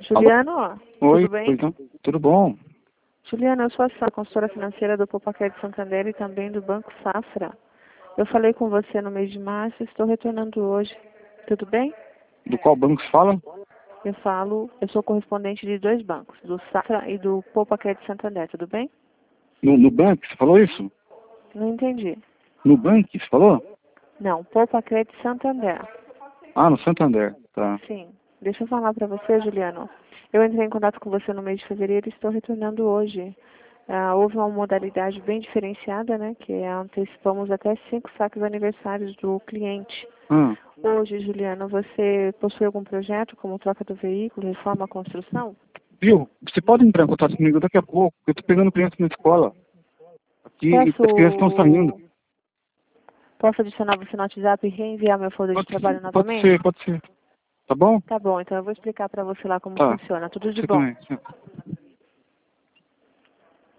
Juliano, Oi, tudo bem? então, tudo bom? Juliano, eu sou a consultora financeira do Poupaquete de Santander e também do Banco Safra. Eu falei com você no mês de março e estou retornando hoje. Tudo bem? Do qual banco se fala? Eu sou correspondente de dois bancos, do Safra e do Poupaquete de Santander, tudo bem? No banco, você falou isso? Não entendi. No banco, você falou? Não, Poupaquete de Santander. Ah, no Santander, tá. Sim. Deixa eu falar para você, Juliano. Eu entrei em contato com você no mês de fevereiro e estou retornando hoje. Houve uma modalidade bem diferenciada, né? Que antecipamos até 5 saques aniversários do cliente. Ah, Hoje, Juliano, você possui algum projeto como troca do veículo, reforma, construção? viu? Você pode entrar em contato comigo daqui a pouco? Eu tô pegando criança na escola. Aqui, e as crianças estão saindo. Posso adicionar você no WhatsApp e reenviar meu folder de trabalho Pode novamente? ser, pode ser. Tá bom? Tá bom, então eu vou explicar para você lá como Tá. funciona. Tudo de Você bom. também.